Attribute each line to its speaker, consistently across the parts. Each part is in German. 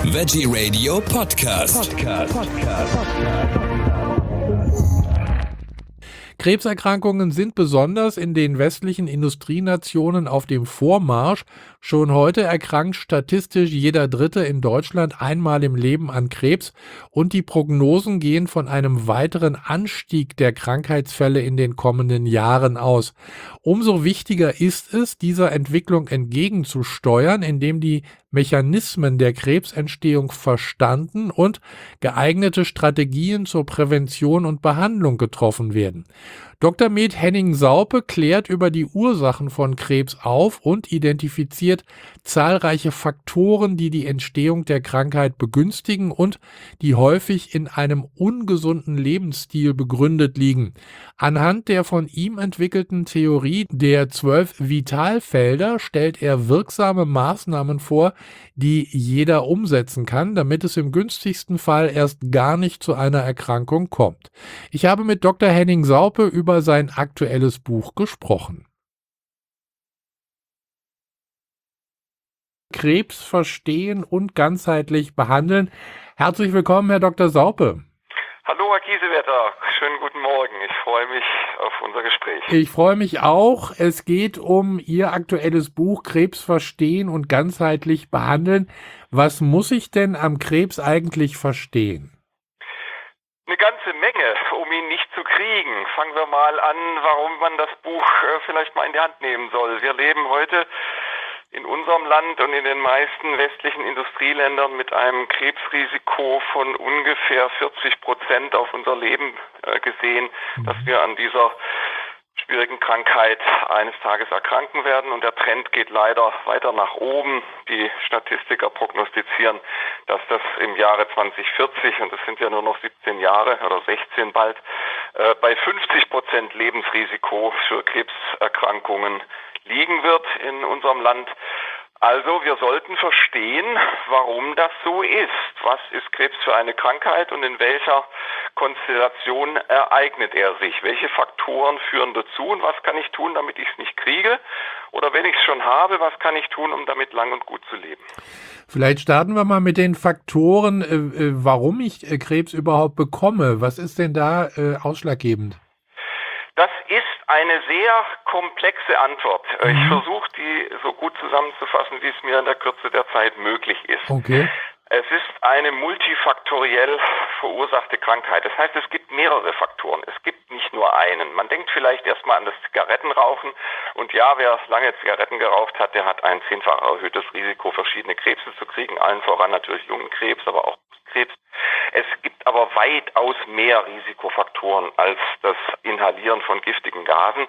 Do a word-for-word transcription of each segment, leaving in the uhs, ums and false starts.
Speaker 1: Veggie Radio Podcast. Podcast. Podcast.
Speaker 2: Krebserkrankungen sind besonders in den westlichen Industrienationen auf dem Vormarsch. Schon heute erkrankt statistisch jeder Dritte in Deutschland einmal im Leben an Krebs und die Prognosen gehen von einem weiteren Anstieg der Krankheitsfälle in den kommenden Jahren aus. Umso wichtiger ist es, dieser Entwicklung entgegenzusteuern, indem die Mechanismen der Krebsentstehung verstanden und geeignete Strategien zur Prävention und Behandlung getroffen werden. Doktor Med Henning-Saupe klärt über die Ursachen von Krebs auf und identifiziert zahlreiche Faktoren, die die Entstehung der Krankheit begünstigen und die häufig in einem ungesunden Lebensstil begründet liegen. Anhand der von ihm entwickelten Theorie der zwölf Vitalfelder stellt er wirksame Maßnahmen vor, die jeder umsetzen kann, damit es im günstigsten Fall erst gar nicht zu einer Erkrankung kommt. Ich habe mit Doktor Henning-Saupe über sein aktuelles Buch gesprochen. Krebs verstehen und ganzheitlich behandeln. Herzlich willkommen, Herr Doktor Saupe.
Speaker 3: Hallo, Herr Kiesewetter. Schönen guten Morgen. Ich freue mich auf unser Gespräch.
Speaker 2: Ich freue mich auch. Es geht um Ihr aktuelles Buch Krebs verstehen und ganzheitlich behandeln. Was muss ich denn am Krebs eigentlich verstehen?
Speaker 3: Eine ganze Menge, um ihn nicht zu kriegen. Fangen wir mal an, warum man das Buch äh, vielleicht mal in die Hand nehmen soll. Wir leben heute in unserem Land und in den meisten westlichen Industrieländern mit einem Krebsrisiko von ungefähr vierzig Prozent auf unser Leben äh, gesehen, mhm. dass wir an dieser schwierigen Krankheit eines Tages erkranken werden, und der Trend geht leider weiter nach oben. Die Statistiker prognostizieren, dass das im Jahre zwanzig vierzig, und das sind ja nur noch siebzehn Jahre oder sechzehn bald, äh, bei fünfzig Prozent Lebensrisiko für Krebserkrankungen liegen wird in unserem Land. Also wir sollten verstehen, warum das so ist. Was ist Krebs für eine Krankheit und in welcher Konstellation ereignet er sich? Welche Faktoren führen dazu und was kann ich tun, damit ich es nicht kriege? Oder wenn ich es schon habe, was kann ich tun, um damit lang und gut zu leben?
Speaker 2: Vielleicht starten wir mal mit den Faktoren, äh, warum ich äh, Krebs überhaupt bekomme. Was ist denn da äh, ausschlaggebend?
Speaker 3: Das ist eine sehr komplexe Antwort.
Speaker 2: Mhm.
Speaker 3: Ich versuche, die so gut zusammenzufassen, wie es mir in der Kürze der Zeit möglich ist.
Speaker 2: Okay.
Speaker 3: Es ist eine multifaktoriell verursachte Krankheit. Das heißt, es gibt mehrere Faktoren. Es gibt nicht nur einen. Man denkt vielleicht erstmal an das Zigarettenrauchen. Und ja, wer lange Zigaretten geraucht hat, der hat ein zehnfach erhöhtes Risiko, verschiedene Krebse zu kriegen. Allen voran natürlich Lungenkrebs, aber auch Krebs. Es gibt aber weitaus mehr Risikofaktoren als das Inhalieren von giftigen Gasen.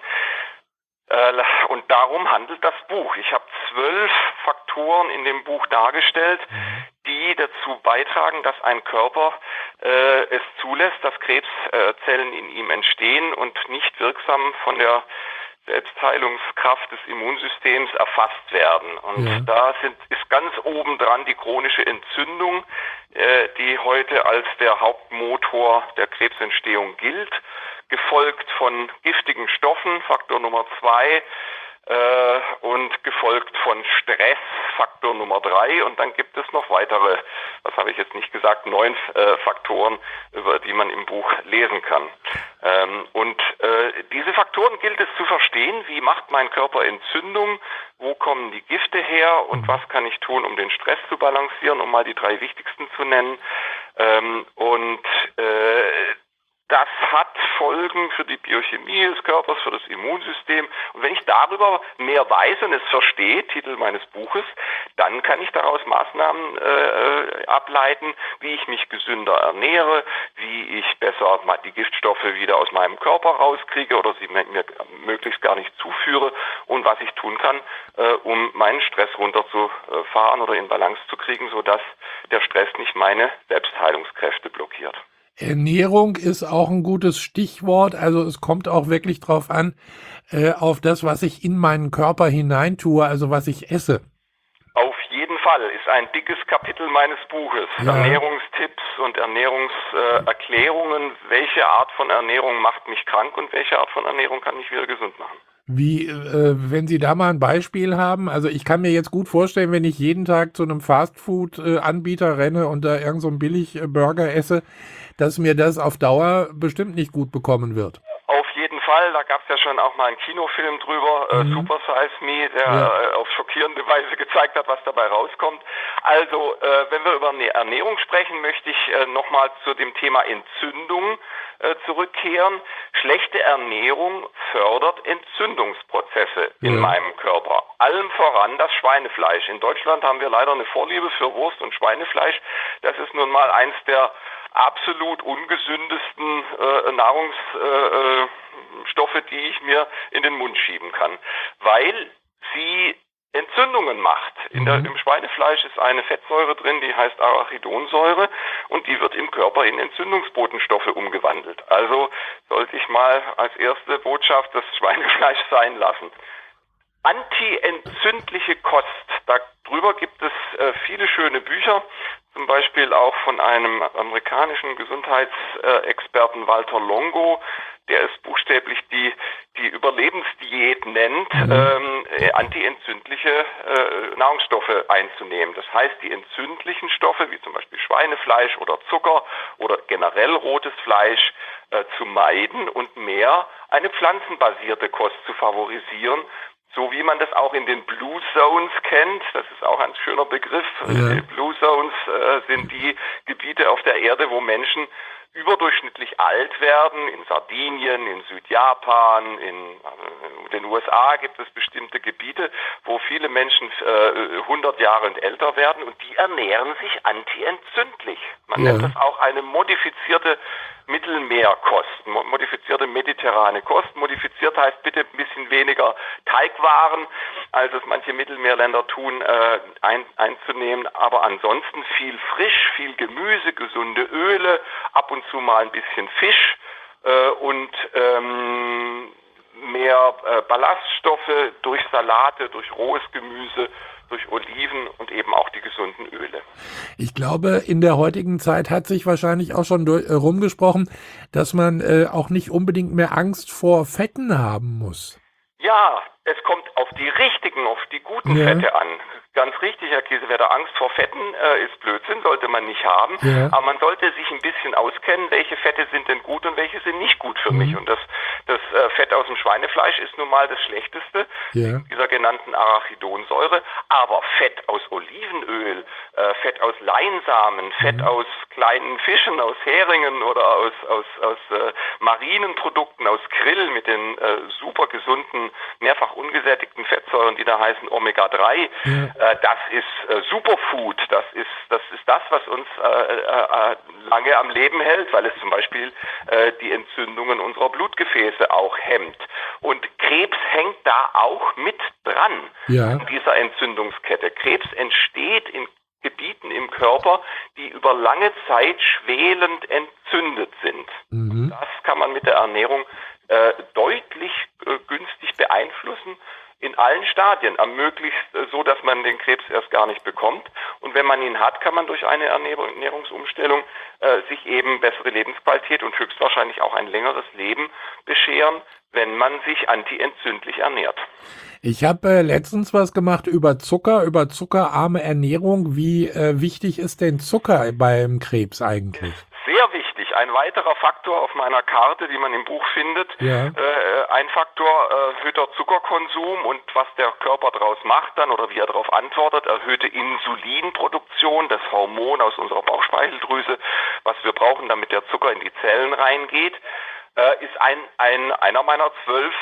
Speaker 3: Und darum handelt das Buch. Ich habe zwölf Faktoren in dem Buch dargestellt, die dazu beitragen, dass ein Körper äh, es zulässt, dass Krebszellen in ihm entstehen und nicht wirksam von der Selbstheilungskraft des Immunsystems erfasst werden. Und ja. da sind, ist ganz oben dran die chronische Entzündung, äh, die heute als der Hauptmotor der Krebsentstehung gilt, gefolgt von giftigen Stoffen, Faktor Nummer zwei, äh, und gefolgt von Stress, Faktor Nummer drei, und dann gibt es noch weitere, das habe ich jetzt nicht gesagt, neun äh, Faktoren, über die man im Buch lesen kann. Ähm, und äh, diese Faktoren gilt es zu verstehen. Wie macht mein Körper Entzündung? Wo kommen die Gifte her? Und was kann ich tun, um den Stress zu balancieren, um mal die drei wichtigsten zu nennen? Ähm, und äh, Das hat Folgen für die Biochemie des Körpers, für das Immunsystem. Und wenn ich darüber mehr weiß und es verstehe, Titel meines Buches, dann kann ich daraus Maßnahmen äh, ableiten, wie ich mich gesünder ernähre, wie ich besser die Giftstoffe wieder aus meinem Körper rauskriege oder sie mir möglichst gar nicht zuführe, und was ich tun kann, äh, um meinen Stress runterzufahren oder in Balance zu kriegen, sodass der Stress nicht meine Selbstheilungskräfte blockiert.
Speaker 2: Ernährung ist auch ein gutes Stichwort. Also es kommt auch wirklich drauf an, äh, auf das, was ich in meinen Körper hineintue, also was ich esse.
Speaker 3: Auf jeden Fall ist ein dickes Kapitel meines Buches. Ja. Ernährungstipps und Ernährungserklärungen. Äh, welche Art von Ernährung macht mich krank und welche Art von Ernährung kann mich wieder gesund machen?
Speaker 2: Wie, äh, wenn Sie da mal ein Beispiel haben, also ich kann mir jetzt gut vorstellen, wenn ich jeden Tag zu einem Fastfood-Anbieter renne und da irgend so 'n Billig-Burger esse, dass mir das auf Dauer bestimmt nicht gut bekommen wird.
Speaker 3: Auf jeden Fall, da gab es ja schon auch mal einen Kinofilm drüber, äh,
Speaker 2: Mhm.
Speaker 3: Super Size Me, der
Speaker 2: Ja.
Speaker 3: äh, auf schockierende Weise gezeigt hat, was dabei rauskommt. Also, äh, wenn wir über eine Ernährung sprechen, möchte ich äh, nochmal zu dem Thema Entzündung äh, zurückkehren. Schlechte Ernährung fördert Entzündungsprozesse in
Speaker 2: Ja.
Speaker 3: meinem Körper. Allem voran das Schweinefleisch. In Deutschland haben wir leider eine Vorliebe für Wurst und Schweinefleisch. Das ist nun mal eins der absolut ungesündesten äh, Nahrungsstoffe, äh, die ich mir in den Mund schieben kann, weil sie Entzündungen macht. In der,
Speaker 2: Mhm.
Speaker 3: Im Schweinefleisch ist eine Fettsäure drin, die heißt Arachidonsäure und die wird im Körper in Entzündungsbotenstoffe umgewandelt. Also sollte ich mal als erste Botschaft das Schweinefleisch sein lassen. Anti-entzündliche Kost. Darüber gibt es äh, viele schöne Bücher, zum Beispiel auch von einem amerikanischen Gesundheitsexperten Walter Longo, der es buchstäblich die, die Überlebensdiät nennt,
Speaker 2: Mhm.
Speaker 3: ähm, äh, anti-entzündliche äh, Nahrungsstoffe einzunehmen. Das heißt, die entzündlichen Stoffe, wie zum Beispiel Schweinefleisch oder Zucker oder generell rotes Fleisch, äh, zu meiden und mehr eine pflanzenbasierte Kost zu favorisieren, so wie man das auch in den Blue Zones kennt. Das ist auch ein schöner Begriff.
Speaker 2: Ja.
Speaker 3: Die Blue Zones äh, sind die Gebiete auf der Erde, wo Menschen überdurchschnittlich alt werden. In Sardinien, in Südjapan, in äh, den U S A gibt es bestimmte Gebiete, wo viele Menschen äh, hundert Jahre und älter werden und die ernähren sich antientzündlich. Man
Speaker 2: Ja.
Speaker 3: nennt das auch eine modifizierte Mittelmeerkost, mo- modifizierte mediterrane Kost. Modifiziert heißt bitte ein bisschen weniger Teigwaren, als es manche Mittelmeerländer tun, äh, ein, einzunehmen. Aber ansonsten viel frisch, viel Gemüse, gesunde Öle, ab und zu mal ein bisschen Fisch äh, und ähm, mehr äh, Ballaststoffe durch Salate, durch rohes Gemüse, durch Oliven und eben auch die gesunden Öle.
Speaker 2: Ich glaube, in der heutigen Zeit hat sich wahrscheinlich auch schon durch, äh, rumgesprochen, dass man äh, auch nicht unbedingt mehr Angst vor Fetten haben muss.
Speaker 3: Ja, es kommt auf die richtigen, auf die guten
Speaker 2: Ja.
Speaker 3: Fette an. Ganz richtig, Herr Kiesewetter, Angst vor Fetten äh, ist Blödsinn, sollte man nicht haben.
Speaker 2: Ja.
Speaker 3: Aber man sollte sich ein bisschen auskennen, welche Fette sind denn gut und welche sind nicht gut für
Speaker 2: Mhm.
Speaker 3: mich. Und das, das äh, Fett aus dem Schweinefleisch ist nun mal das Schlechteste,
Speaker 2: Ja.
Speaker 3: dieser genannten Arachidonsäure. Aber Fett aus Olivenöl, äh, Fett aus Leinsamen, Fett
Speaker 2: Mhm.
Speaker 3: aus kleinen Fischen, aus Heringen oder aus, aus, aus äh, marinen Produkten, aus Krill mit den äh, super gesunden, mehrfach ungesättigten Fettsäuren, die da heißen Omega drei.
Speaker 2: Ja.
Speaker 3: Äh, das ist äh, Superfood. Das ist, das ist das, was uns äh, äh, lange am Leben hält, weil es zum Beispiel äh, die Entzündungen unserer Blutgefäße auch hemmt. Und Krebs hängt da auch mit dran
Speaker 2: Ja.
Speaker 3: an dieser Entzündungskette. Krebs entsteht in Gebieten im Körper, die über lange Zeit schwelend entzündet sind.
Speaker 2: Mhm.
Speaker 3: Das kann man mit der Ernährung äh, deutlich äh, günstig beeinflussen in allen Stadien, am möglichst äh, so, dass man den Krebs erst gar nicht bekommt. Und wenn man ihn hat, kann man durch eine Ernährung, Ernährungsumstellung äh, sich eben bessere Lebensqualität und höchstwahrscheinlich auch ein längeres Leben bescheren, wenn man sich antientzündlich ernährt.
Speaker 2: Ich habe äh, letztens was gemacht über Zucker, über zuckerarme Ernährung. Wie äh, wichtig ist denn Zucker beim Krebs eigentlich?
Speaker 3: Sehr wichtig. Ein weiterer Faktor auf meiner Karte, die man im Buch findet.
Speaker 2: Ja.
Speaker 3: Äh, ein Faktor äh, erhöhter Zuckerkonsum und was der Körper daraus macht dann oder wie er darauf antwortet, erhöhte Insulinproduktion, das Hormon aus unserer Bauchspeicheldrüse, was wir brauchen, damit der Zucker in die Zellen reingeht. Äh, ist ein, ein einer meiner zwölf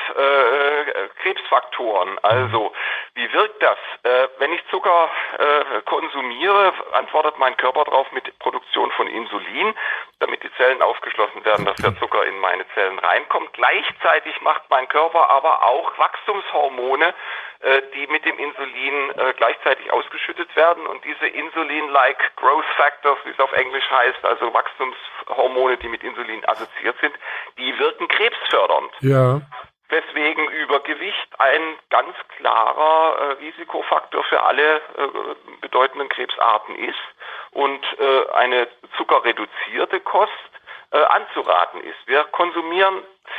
Speaker 3: äh, Krebsfaktoren. Also, wie wirkt das? Äh, wenn ich Zucker äh, konsumiere, antwortet mein Körper darauf mit Produktion von Insulin, damit die Zellen aufgeschlossen werden, dass der Zucker in meine Zellen reinkommt. Gleichzeitig macht mein Körper aber auch Wachstumshormone, äh, die mit dem Insulin äh, gleichzeitig ausgeschüttet werden. Und diese Insulin-like Growth Factors, wie es auf Englisch heißt, also Wachstumshormone, die mit Insulin assoziiert sind, die wirken krebsfördernd.
Speaker 2: Ja.
Speaker 3: Weswegen Übergewicht ein ganz klarer äh, Risikofaktor für alle äh, bedeutenden Krebsarten ist und äh, eine zuckerreduzierte Kost äh, anzuraten ist. Wir konsumieren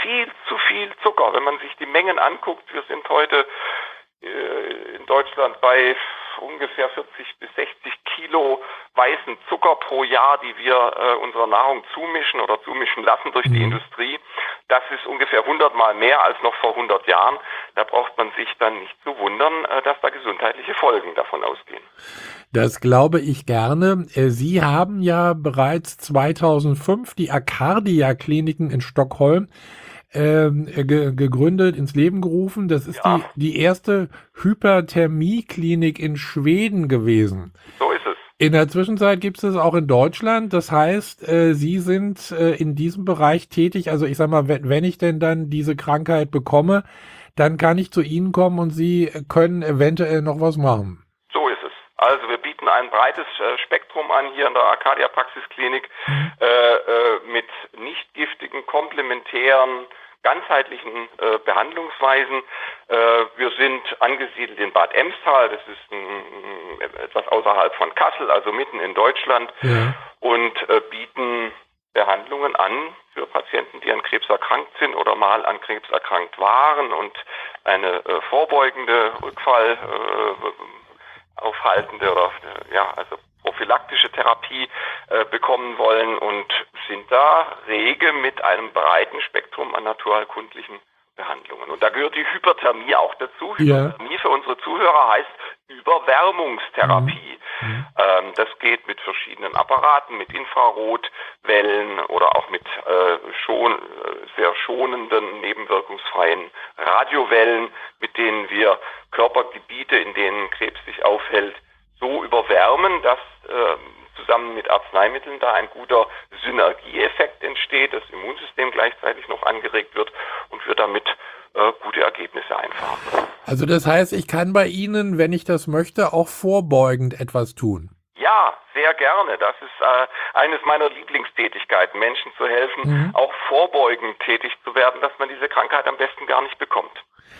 Speaker 3: viel zu viel Zucker. Wenn man sich die Mengen anguckt, wir sind heute äh, in Deutschland bei ungefähr vierzig bis sechzig Kilo weißen Zucker pro Jahr, die wir äh, unserer Nahrung zumischen oder zumischen lassen durch die
Speaker 2: Mhm.
Speaker 3: Industrie. Das ist ungefähr hundert Mal mehr als noch vor hundert Jahren. Da braucht man sich dann nicht zu wundern, äh, dass da gesundheitliche Folgen davon ausgehen.
Speaker 2: Das glaube ich gerne. Äh, Sie haben ja bereits zweitausendfünf die Acardia-Kliniken in Stockholm ähm, ge gegründet, ins Leben gerufen. Das ist
Speaker 3: Ja.
Speaker 2: die, die erste Hyperthermie-Klinik in Schweden gewesen.
Speaker 3: So ist es.
Speaker 2: In der Zwischenzeit gibt es es auch in Deutschland. Das heißt, äh, Sie sind äh, in diesem Bereich tätig. Also ich sag mal, wenn, wenn ich denn dann diese Krankheit bekomme, dann kann ich zu Ihnen kommen und Sie können eventuell noch was machen.
Speaker 3: So ist es. Also wir bieten ein breites äh, Spektrum an hier in der Acardia Praxisklinik äh, äh, mit nicht giftigen, komplementären, ganzheitlichen äh, Behandlungsweisen. Äh, wir sind angesiedelt in Bad Emstal, das ist ein, etwas außerhalb von Kassel, also mitten in Deutschland,
Speaker 2: Ja.
Speaker 3: und äh, bieten Behandlungen an für Patienten, die an Krebs erkrankt sind oder mal an Krebs erkrankt waren und eine äh, vorbeugende Rückfall äh, aufhaltende oder äh, ja, also prophylaktische Therapie äh, bekommen wollen und sind da rege mit einem breiten Spektrum an naturheilkundlichen Behandlungen. Und da gehört die Hyperthermie auch dazu.
Speaker 2: Ja.
Speaker 3: Hyperthermie für unsere Zuhörer heißt Überwärmungstherapie.
Speaker 2: Mhm.
Speaker 3: Ähm, das geht mit verschiedenen Apparaten, mit Infrarotwellen oder auch mit äh, schon, äh, sehr schonenden, nebenwirkungsfreien Radiowellen, mit denen wir Körpergebiete, in denen Krebs sich aufhält, so überwärmen, dass äh, zusammen mit Arzneimitteln da ein guter Synergieeffekt entsteht, das Immunsystem gleichzeitig noch angeregt wird und wir damit äh, gute Ergebnisse einfahren.
Speaker 2: Also das heißt, ich kann bei Ihnen, wenn ich das möchte, auch vorbeugend etwas tun.
Speaker 3: Ja, sehr gerne. Das ist äh, eines meiner Lieblingstätigkeiten, Menschen zu helfen,
Speaker 2: Mhm.
Speaker 3: auch vorbeugend tätig zu werden, dass man diese Krankheit am besten gar nicht bekommt.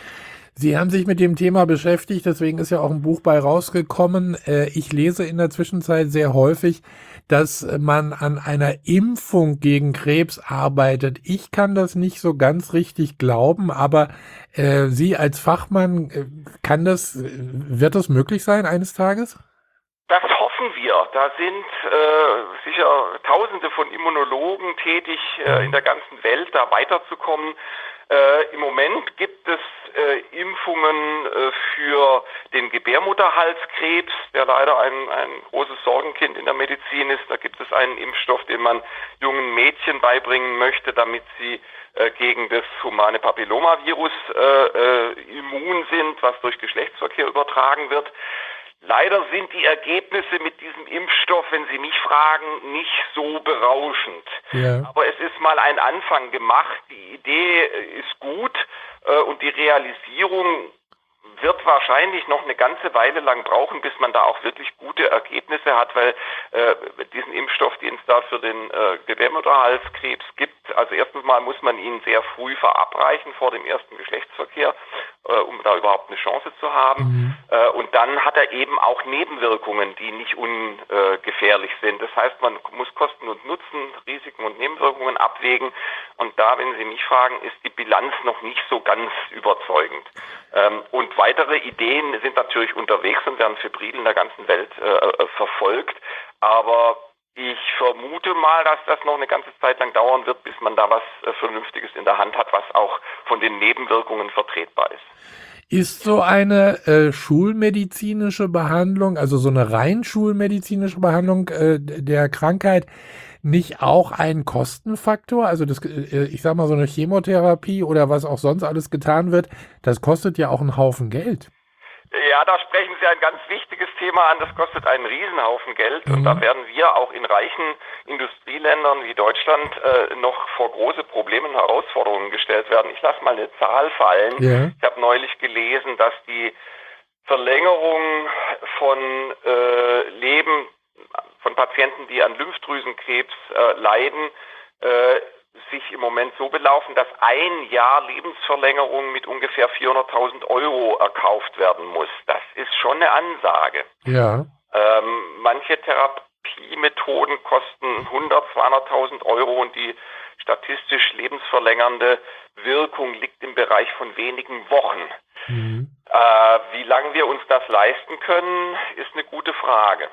Speaker 2: Sie haben sich mit dem Thema beschäftigt, deswegen ist ja auch ein Buch bei rausgekommen. Äh, Ich lese in der Zwischenzeit sehr häufig, dass man an einer Impfung gegen Krebs arbeitet. Ich kann das nicht so ganz richtig glauben, aber äh, Sie als Fachmann, äh, kann das, äh, wird das möglich sein eines Tages?
Speaker 3: Das hoffen wir. Da sind äh, sicher Tausende von Immunologen tätig äh, in der ganzen Welt, da weiterzukommen. Äh, Im Moment gibt es äh, Impfungen äh, für den Gebärmutterhalskrebs, der leider ein, ein großes Sorgenkind in der Medizin ist. Da gibt es einen Impfstoff, den man jungen Mädchen beibringen möchte, damit sie äh, gegen das humane Papillomavirus äh, äh, immun sind, was durch Geschlechtsverkehr übertragen wird. Leider sind die Ergebnisse mit diesem Impfstoff, wenn Sie mich fragen, nicht so berauschend.
Speaker 2: Ja.
Speaker 3: Aber es ist mal ein Anfang gemacht. Die Idee ist gut äh, und die Realisierung wird wahrscheinlich noch eine ganze Weile lang brauchen, bis man da auch wirklich gute Ergebnisse hat, weil äh, diesen Impfstoff, den es da für den äh, Gebärmutterhalskrebs gibt, also erstens mal muss man ihn sehr früh verabreichen vor dem ersten Geschlechtsverkehr, äh, um da überhaupt eine Chance zu haben.
Speaker 2: Mhm.
Speaker 3: Äh, und dann hat er eben auch Nebenwirkungen, die nicht ungefährlich sind. Das heißt, man muss Kosten und Nutzen, Risiken und Nebenwirkungen abwägen. Und da, wenn Sie mich fragen, ist die Bilanz noch nicht so ganz überzeugend. Ähm, und weitere Ideen sind natürlich unterwegs und werden febril in der ganzen Welt äh, verfolgt. Aber ich vermute mal, dass das noch eine ganze Zeit lang dauern wird, bis man da was äh, Vernünftiges in der Hand hat, was auch von den Nebenwirkungen vertretbar ist.
Speaker 2: Ist so eine äh, schulmedizinische Behandlung, also so eine rein schulmedizinische Behandlung äh, der Krankheit, nicht auch ein Kostenfaktor? Also das, äh, ich sag mal, so eine Chemotherapie oder was auch sonst alles getan wird, das kostet ja auch einen Haufen Geld.
Speaker 3: Ja, da sprechen Sie ein ganz wichtiges Thema an. Das kostet einen Riesenhaufen Geld.
Speaker 2: Mhm.
Speaker 3: Und da werden wir auch in reichen Industrieländern wie Deutschland äh, noch vor große Probleme und Herausforderungen gestellt werden. Ich lasse mal eine Zahl fallen.
Speaker 2: Ja.
Speaker 3: Ich habe neulich gelesen, dass die Verlängerung von äh, Leben von Patienten, die an Lymphdrüsenkrebs äh, leiden, äh, sich im Moment so belaufen, dass ein Jahr Lebensverlängerung mit ungefähr vierhunderttausend Euro erkauft werden muss. Das ist schon eine Ansage.
Speaker 2: Ja.
Speaker 3: Ähm, manche Therapiemethoden kosten hundert, zweihunderttausend Euro und die statistisch lebensverlängernde Wirkung liegt im Bereich von wenigen Wochen. Mhm. Äh, wie lange wir uns das leisten können, ist eine gute Frage.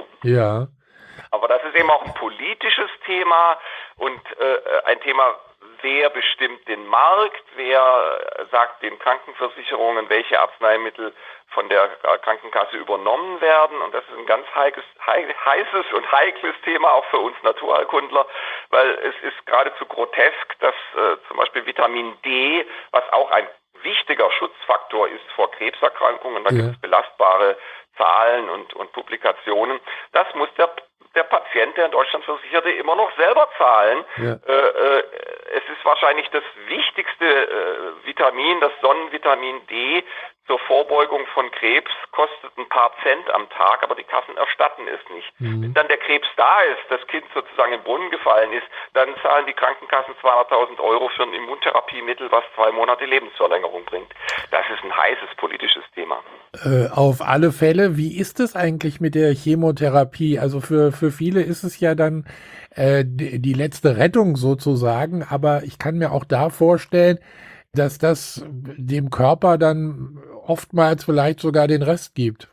Speaker 2: Ja.
Speaker 3: Aber das ist eben auch ein politisches Thema und äh, ein Thema, wer bestimmt den Markt, wer sagt den Krankenversicherungen, welche Arzneimittel von der Krankenkasse übernommen werden. Und das ist ein ganz heikles, heißes und heikles Thema, auch für uns Naturheilkundler, weil es ist geradezu grotesk, dass äh, zum Beispiel Vitamin D, was auch ein wichtiger Schutzfaktor ist vor Krebserkrankungen, da ja. gibt es belastbare Zahlen und, und Publikationen, das muss der der Patient, der in Deutschland Versicherte, immer noch selber zahlen. Ja. Äh, äh, es ist wahrscheinlich das wichtigste äh, Vitamin, das Sonnenvitamin D zur Vorbeugung von Krebs, kostet ein paar Cent am Tag, aber die Kassen erstatten es nicht. Mhm. Wenn dann der Krebs da ist, das Kind sozusagen im Brunnen gefallen ist, dann zahlen die Krankenkassen zweihunderttausend Euro für ein Immuntherapiemittel, was zwei Monate Lebensverlängerung bringt. Das ist ein heißes politisches Thema.
Speaker 2: Äh, auf alle Fälle, wie ist es eigentlich mit der Chemotherapie? Also für, für viele ist es ja dann äh, die, die letzte Rettung sozusagen, aber ich kann mir auch da vorstellen, dass das dem Körper dann oftmals vielleicht sogar den Rest gibt.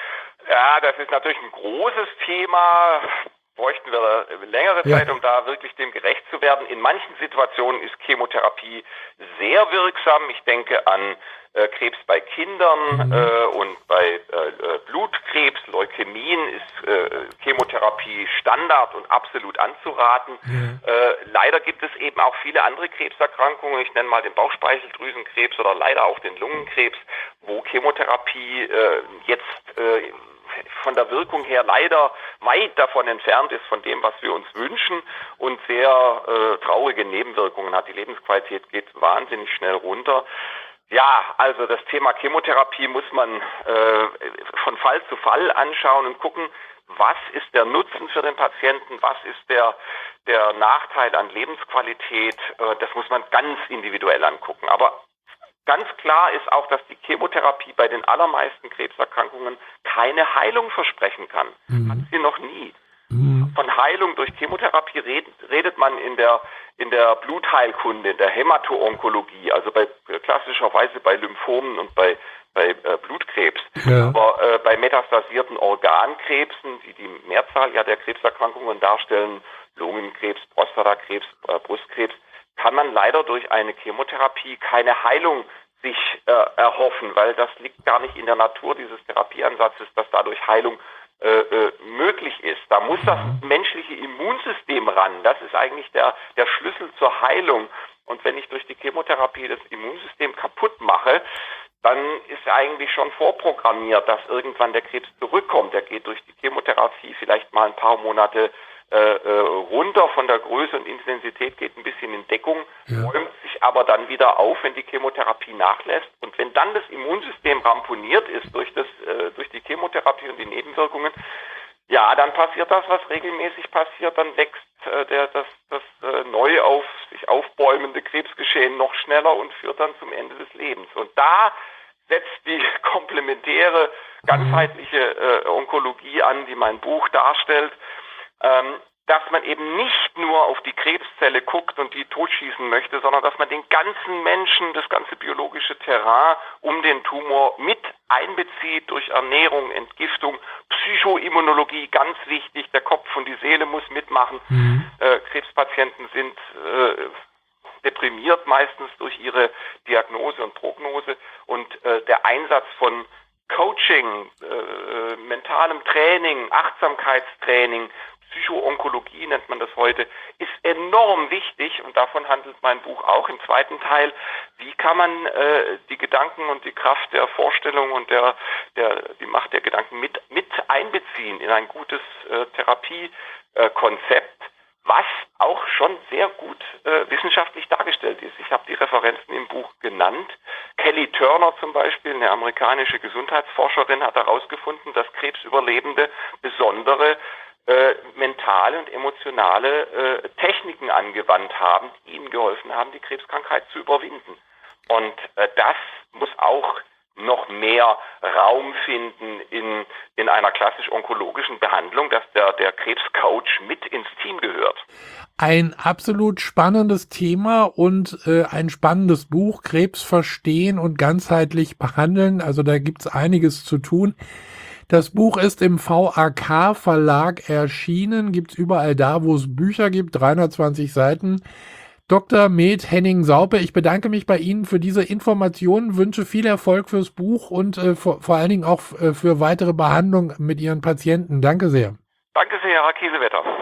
Speaker 3: Ja, das ist natürlich ein großes Thema. Bräuchten wir längere Zeit, ja. um da wirklich dem gerecht zu werden. In manchen Situationen ist Chemotherapie sehr wirksam. Ich denke an äh, Krebs bei Kindern mhm. äh, und bei äh, Blutkrebs, Leukämien ist äh, Chemotherapie Standard und absolut anzuraten. Ja. Äh, leider gibt es eben auch viele andere Krebserkrankungen. Ich nenne mal den Bauchspeicheldrüsenkrebs oder leider auch den Lungenkrebs, wo Chemotherapie äh, jetzt äh, von der Wirkung her leider weit davon entfernt ist von dem, was wir uns wünschen und sehr äh, traurige Nebenwirkungen hat. Die Lebensqualität geht wahnsinnig schnell runter. Ja, also das Thema Chemotherapie muss man äh, von Fall zu Fall anschauen und gucken, was ist der Nutzen für den Patienten, was ist der, der Nachteil an Lebensqualität. Äh, das muss man ganz individuell angucken. Aber ganz klar ist auch, dass die Chemotherapie bei den allermeisten Krebserkrankungen keine Heilung versprechen kann. Mhm. Hat sie noch nie. Mhm. Von Heilung durch Chemotherapie redet, redet man in der, in der Blutheilkunde, in der Hämato-Onkologie, also bei, klassischerweise bei Lymphomen und bei, bei äh, Blutkrebs. Ja. Aber äh, bei metastasierten Organkrebsen, die die Mehrzahl ja der Krebserkrankungen darstellen, Lungenkrebs, Prostatakrebs, äh, Brustkrebs, kann man leider durch eine Chemotherapie keine Heilung sich äh, erhoffen, weil das liegt gar nicht in der Natur dieses Therapieansatzes, dass dadurch Heilung äh, äh, möglich ist. Da muss das menschliche Immunsystem ran. Das ist eigentlich der, der Schlüssel zur Heilung. Und wenn ich durch die Chemotherapie das Immunsystem kaputt mache, dann ist eigentlich schon vorprogrammiert, dass irgendwann der Krebs zurückkommt. Der geht durch die Chemotherapie vielleicht mal ein paar Monate äh, runter von der Größe und Intensität, geht ein bisschen in Deckung, ja. räumt sich aber dann wieder auf, wenn die Chemotherapie nachlässt. Und wenn dann das Immunsystem ramponiert ist durch, das, äh, durch die Chemotherapie und die Nebenwirkungen, ja, dann passiert das, was regelmäßig passiert, dann wächst äh, der, das, das äh, neu auf sich aufbäumende Krebsgeschehen noch schneller und führt dann zum Ende des Lebens. Und da setzt die komplementäre, ganzheitliche äh, Onkologie an, die mein Buch darstellt, ähm, dass man eben nicht nur auf die Krebszelle guckt und die totschießen möchte, sondern dass man den ganzen Menschen, das ganze biologische Terrain um den Tumor mit einbezieht durch Ernährung, Entgiftung, Psychoimmunologie, ganz wichtig, der Kopf und die Seele muss mitmachen. Mhm. Äh, Krebspatienten sind äh, deprimiert meistens durch ihre Diagnose und Prognose und äh, der Einsatz von Coaching, äh, mentalem Training, Achtsamkeitstraining, Psychoonkologie nennt man das heute, ist enorm wichtig und davon handelt mein Buch auch im zweiten Teil. Wie kann man äh, die Gedanken und die Kraft der Vorstellung und der, der die Macht der Gedanken mit, mit einbeziehen in ein gutes äh, Therapiekonzept, äh, was auch schon sehr gut äh, wissenschaftlich dargestellt ist. Ich habe die Referenzen im Buch genannt. Kelly Turner zum Beispiel, eine amerikanische Gesundheitsforscherin, hat herausgefunden, dass Krebsüberlebende besondere äh, mentale und emotionale äh, Techniken angewandt haben, die ihnen geholfen haben, die Krebskrankheit zu überwinden. Und äh, das muss auch noch mehr Raum finden in, in einer klassisch-onkologischen Behandlung, dass der, der Krebscoach mit ins Team gehört.
Speaker 2: Ein absolut spannendes Thema und äh, ein spannendes Buch, Krebs verstehen und ganzheitlich behandeln. Also da gibt es einiges zu tun. Das Buch ist im V A K Verlag erschienen, gibt es überall da, wo es Bücher gibt, dreihundertzwanzig Seiten. Doktor Med Henning-Saupe, ich bedanke mich bei Ihnen für diese Informationen, wünsche viel Erfolg fürs Buch und äh, vor, vor allen Dingen auch äh, für weitere Behandlung mit Ihren Patienten. Danke sehr.
Speaker 3: Danke sehr, Herr Kiesewetter.